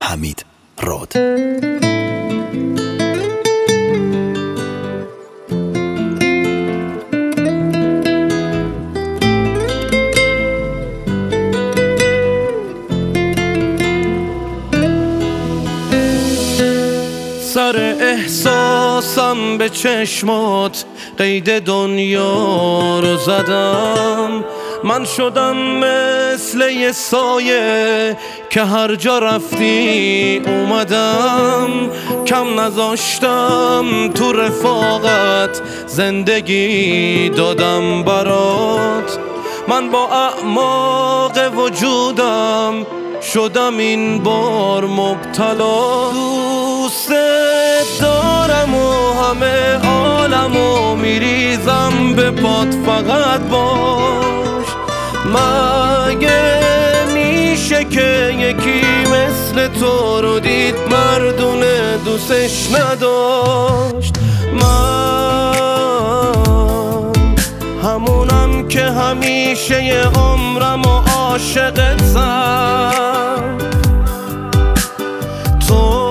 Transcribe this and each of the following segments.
حمید راد. سر احساسم به چشمات قید دنیا رو زدم. من شدم مثل یه سایه که هر جا رفتی اومدم. کم نذاشتم تو رفاقت، زندگی دادم برات. من با اعماق وجودم شدم این بار مبتلا. دوست دارم و همه عالمو میریزم به پات، فقط باش. مگه میشه که یکی مثل تو رو دید مردونه دوستش نداشت؟ من همونم که همیشه ی عمرم و عاشقتم. تو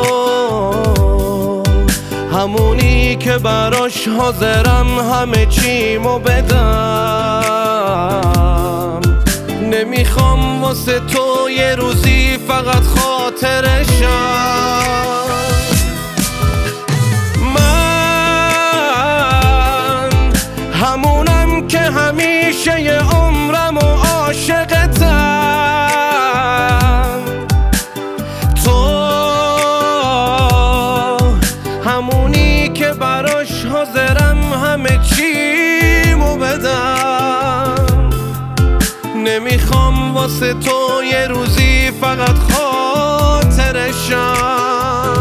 همونی که براش حاضرم همه چیمو بدم. نمیخوام واسه تو یه روزی فقط خاطرشم. من همونم که همیشه ی عمرم و عاشقتم. تو همونی که براش حاضرم همه چیمو بدم. نمیخوام واسه تو یه روزی فقط خاطرشم.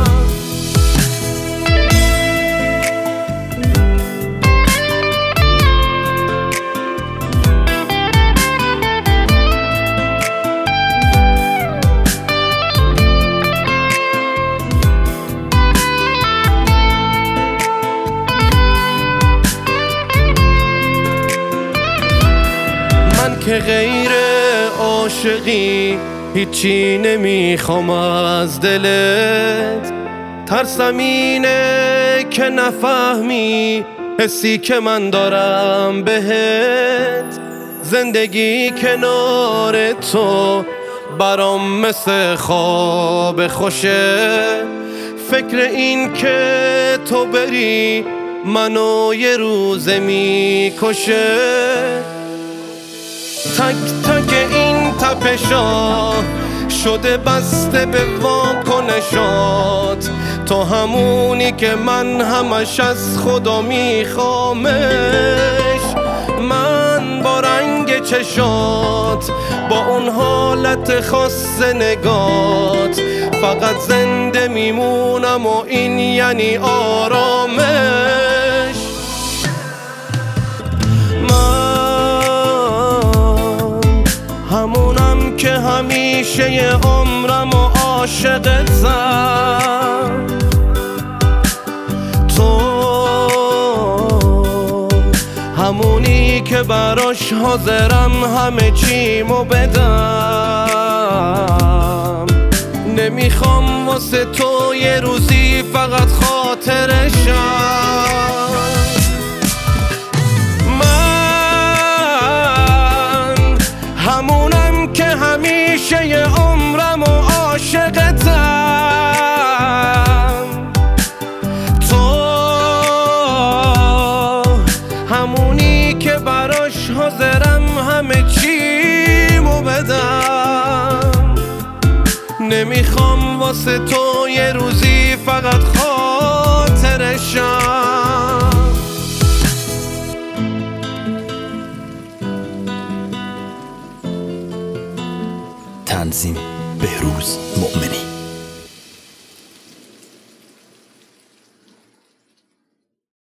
که غیر عاشقی هیچی نمیخوام از دلت. ترسم اینه که نفهمی حسی که من دارم بهت. زندگی کنار تو برام مثل خواب خوشه. فکر این که تو بری منو یه روزه میکشه. تک تک این تپشا شده بسته به واکنشات. تو همونی که من همش از خدا میخوامش. من با رنگ چشات، با اون حالت خاص نگات، فقط زنده میمونم و این یعنی آرامش. همونم که همیشه ی عمرم و عاشقتم. تو همونی که براش حاضرم همه چیمو بدم. نمیخوام واسه تو یه روزی فقط خاطرشم. همونم که همیشه ی عمرم و عاشقتم. تو همونی که براش حاضرم همه چیمو بدم. نمیخوام واسه تو یه روزی فقط خاطرشم. تنظیم بهروز مؤمنی.